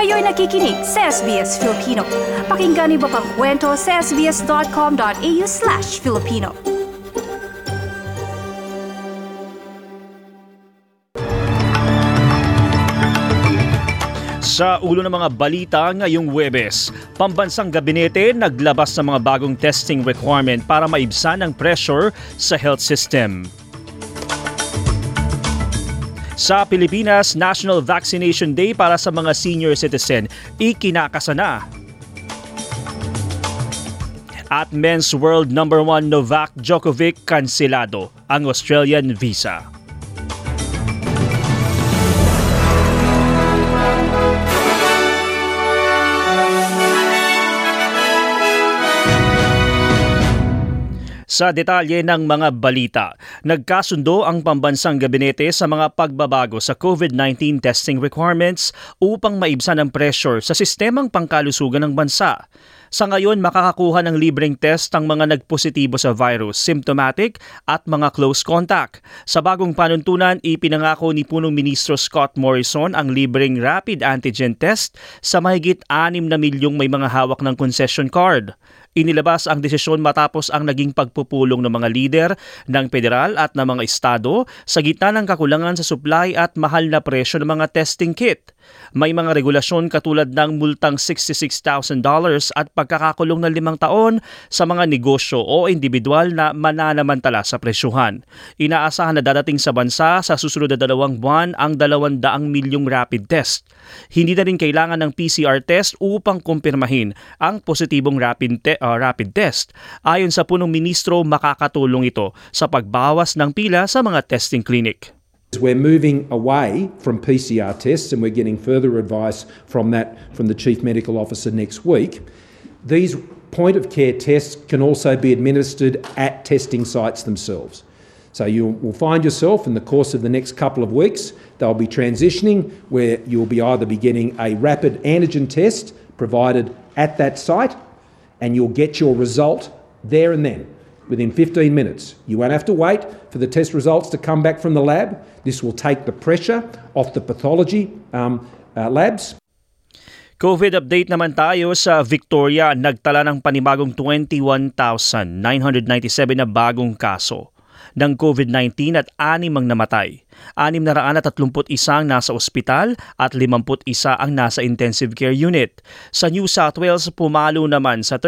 Kayo'y nakikinig sa SBS Filipino. Pakinggan niyo pa ang kwento sa sbs.com.au/Filipino. Sa ulo ng mga balita ngayong Huwebes, pambansang gabinete naglabas ng mga bagong testing requirement para maibsan ang pressure sa health system. Sa Pilipinas, National Vaccination Day para sa mga senior citizen, ikinakasa na. At Men's World number 1 Novak Djokovic kanselado ang Australian visa. Sa detalye ng mga balita, nagkasundo ang pambansang gabinete sa mga pagbabago sa COVID-19 testing requirements upang maibsan ang pressure sa sistemang pangkalusugan ng bansa. Sa ngayon, makakakuha ng libreng test ang mga nagpositibo sa virus, symptomatic at mga close contact. Sa bagong panuntunan, ipinangako ni Punong Ministro Scott Morrison ang libreng rapid antigen test sa mahigit 6 na milyong may mga hawak ng concession card. Inilabas ang desisyon matapos ang naging pagpupulong ng mga lider ng federal at ng mga estado sa gitna ng kakulangan sa supply at mahal na presyo ng mga testing kit. May mga regulasyon katulad ng multang $66,000 at pagkakakulong ng 5 taon sa mga negosyo o individual na mananamantala sa presyuhan. Inaasahan na dadating sa bansa sa susunod na 2 buwan ang 200 milyong rapid test. Hindi na rin kailangan ng PCR test upang kumpirmahin ang positibong rapid test. Ayon sa punong ministro, makakatulong ito sa pagbawas ng pila sa mga testing clinic. We're moving away from PCR tests and we're getting further advice from the Chief Medical Officer next week. These point of care tests can also be administered at testing sites themselves. So you will find yourself in the course of the next couple of weeks, they'll be transitioning where you'll be either be getting a rapid antigen test provided at that site and you'll get your result there and then. Within 15 minutes. You won't have to wait for the test results to come back from the lab. This will take the pressure off the pathology labs. COVID update naman tayo sa Victoria. Nagtala ng panibagong 21,997 na bagong kaso ng COVID-19 at 6 ang namatay. 631 ang nasa ospital at 51 ang nasa intensive care unit. Sa New South Wales, pumalo naman sa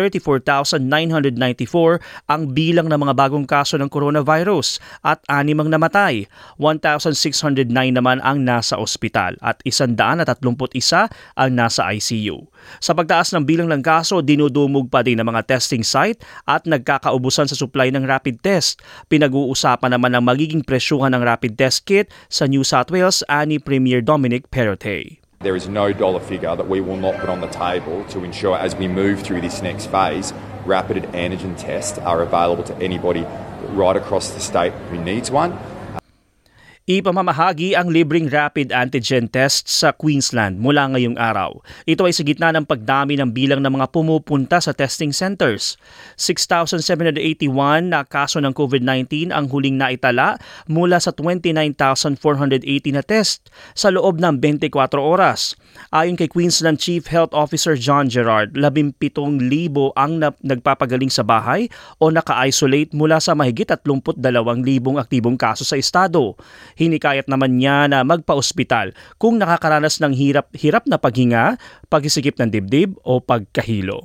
34,994 ang bilang ng mga bagong kaso ng coronavirus at 6 ang namatay. 1,609 naman ang nasa ospital at 131 ang nasa ICU. Sa pagtaas ng bilang ng kaso, dinudumog pa din ang mga testing site at nagkakaubusan sa supply ng rapid test. Pinag-uusapan naman ang magiging presyuhan ng rapid test kit sa New South Wales ani Premier Dominic Perrottet. There is no dollar figure that we will not put on the table to ensure as we move through this next phase, rapid antigen tests are available to anybody right across the state who needs one. Ipamamahagi ang libreng rapid antigen test sa Queensland mula ngayong araw. Ito ay sa gitna ng pagdami ng bilang ng mga pumupunta sa testing centers. 6,781 na kaso ng COVID-19 ang huling naitala mula sa 29,480 na test sa loob ng 24 oras. Ayon kay Queensland Chief Health Officer John Gerard, 17,000 ang nagpapagaling sa bahay o naka-isolate mula sa mahigit 32,000 aktibong kaso sa estado. Hinikayat naman niya na magpa-ospital kung nakakaranas ng hirap na paghinga, pagsisikip ng dibdib o pagkahilo.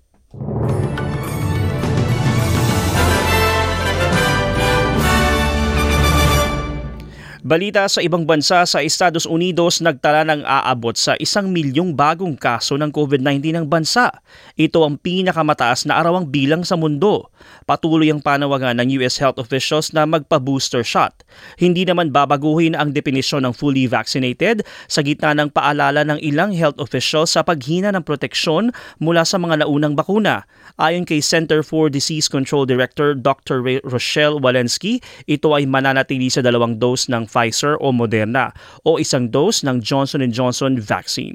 Balita sa ibang bansa sa Estados Unidos, nagtala ng aabot sa 1 milyong bagong kaso ng COVID-19 ng bansa. Ito ang pinakamataas na arawang bilang sa mundo. Patuloy ang panawagan ng US health officials na magpa-booster shot. Hindi naman babaguhin ang definisyon ng fully vaccinated sa gitna ng paalala ng ilang health officials sa paghina ng proteksyon mula sa mga naunang bakuna. Ayon kay Center for Disease Control Director Dr. Rochelle Walensky, ito ay mananatili sa 2 dose ng Pfizer o Moderna o 1 dose ng Johnson & Johnson vaccine.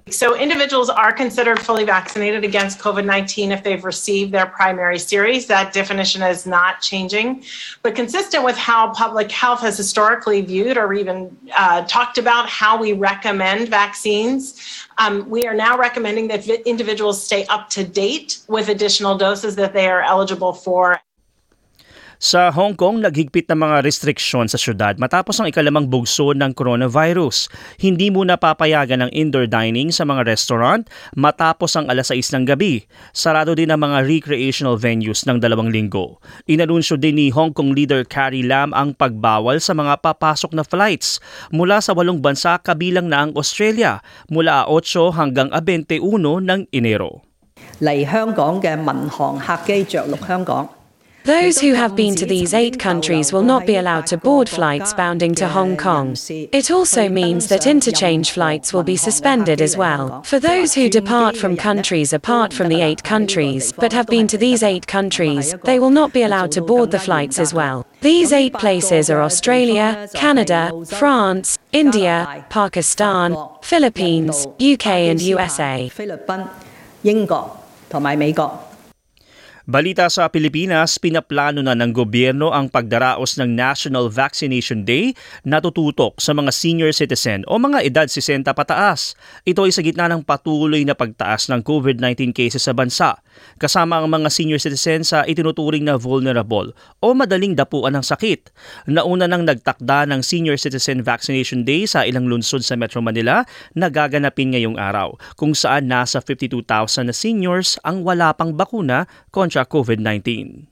So individuals are considered fully vaccinated against COVID-19 if they've received their primary series. That definition is not changing. But consistent with how public health has historically viewed or even talked about how we recommend vaccines, we are now recommending that individuals stay up to date with additional doses that they are eligible for. Sa Hong Kong, naghigpit ng mga restriksyon sa syudad matapos ang ikalimang bugso ng coronavirus. Hindi muna papayagan ang indoor dining sa mga restaurant matapos ang alas 6 ng gabi. Sarado din ang mga recreational venues ng 2 linggo. Inanunsyo din ni Hong Kong leader Carrie Lam ang pagbawal sa mga papasok na flights mula sa 8 bansa kabilang na ang Australia mula 8 hanggang 21 ng Enero. 嚟香港嘅民航客機着陸香港。 Those who have been to these 8 countries will not be allowed to board flights bounding to Hong Kong. It also means that interchange flights will be suspended as well. For those who depart from countries apart from the 8 countries, but have been to these 8 countries, they will not be allowed to board the flights as well. These 8 places are Australia, Canada, France, India, Pakistan, Philippines, UK and USA. 菲律賓、英國同埋美國。 Balita sa Pilipinas, pinaplano na ng gobyerno ang pagdaraos ng National Vaccination Day na tututok sa mga senior citizen o mga edad 60 pataas. Ito ay sa gitna ng patuloy na pagtaas ng COVID-19 cases sa bansa. Kasama ang mga senior citizen sa itinuturing na vulnerable o madaling dapuan ng sakit. Nauna nang nagtakda ng Senior Citizen Vaccination Day sa ilang lungsod sa Metro Manila na gaganapin ngayong araw, kung saan nasa 52,000 na seniors ang wala pang bakuna kontra COVID-19.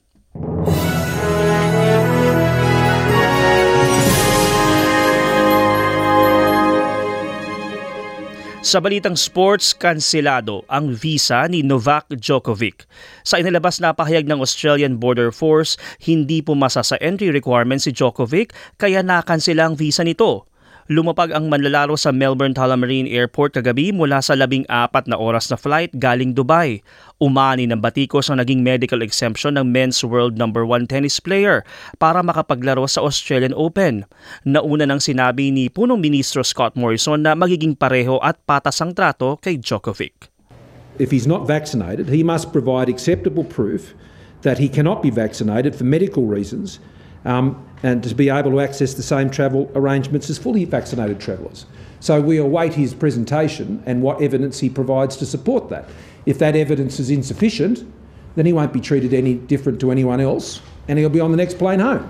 Sa balitang sports, kanselado ang visa ni Novak Djokovic. Sa inilabas na pahayag ng Australian Border Force, hindi pumasa sa entry requirements si Djokovic kaya nakansela ang visa nito. Lumapag ang manlalaro sa Melbourne Tullamarine Airport kagabi mula sa 14 na oras na flight galing Dubai. Umani ng batikos ang naging medical exemption ng men's world number 1 tennis player para makapaglaro sa Australian Open. Nauna nang sinabi ni Punong Ministro Scott Morrison na magiging pareho at patas ang trato kay Djokovic. If he's not vaccinated, he must provide acceptable proof that he cannot be vaccinated for medical reasons and to be able to access the same travel arrangements as fully vaccinated travellers. So we await his presentation and what evidence he provides to support that. If that evidence is insufficient, then he won't be treated any different to anyone else and he'll be on the next plane home.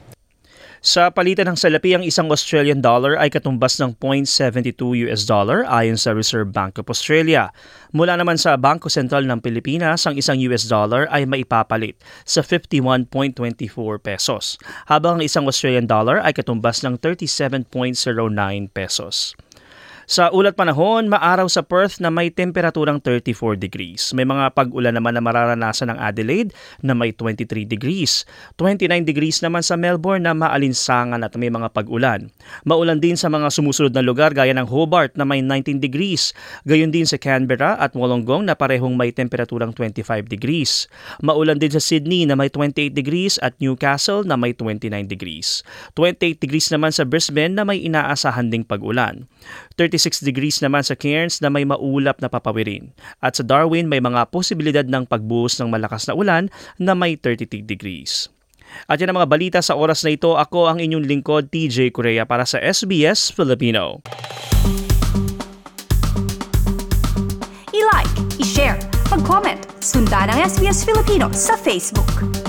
Sa palitan ng salapi, ang isang Australian dollar ay katumbas ng $0.72 ayon sa Reserve Bank of Australia. Mula naman sa Bangko Sentral ng Pilipinas, ang isang US dollar ay maipapalit sa 51.24 pesos, habang ang isang Australian dollar ay katumbas ng 37.09 pesos. Sa ulat panahon, maaraw sa Perth na may temperaturang 34 degrees. May mga pag-ulan naman na mararanasan ng Adelaide na may 23 degrees. 29 degrees naman sa Melbourne na maalinsangan at may mga pag-ulan. Maulan din sa mga sumusunod na lugar gaya ng Hobart na may 19 degrees. Gayon din sa Canberra at Wollongong na parehong may temperaturang 25 degrees. Maulan din sa Sydney na may 28 degrees at Newcastle na may 29 degrees. 28 degrees naman sa Brisbane na may inaasahan ding pag-ulan. 36 degrees naman sa Cairns na may maulap na papawirin. At sa Darwin may mga posibilidad ng pagbuhos ng malakas na ulan na may 33 degrees. At yan ang mga balita sa oras na ito. Ako ang inyong lingkod, TJ Correa para sa SBS Filipino. I-like, i-share, mag-comment, sundan ang SBS Filipino sa Facebook.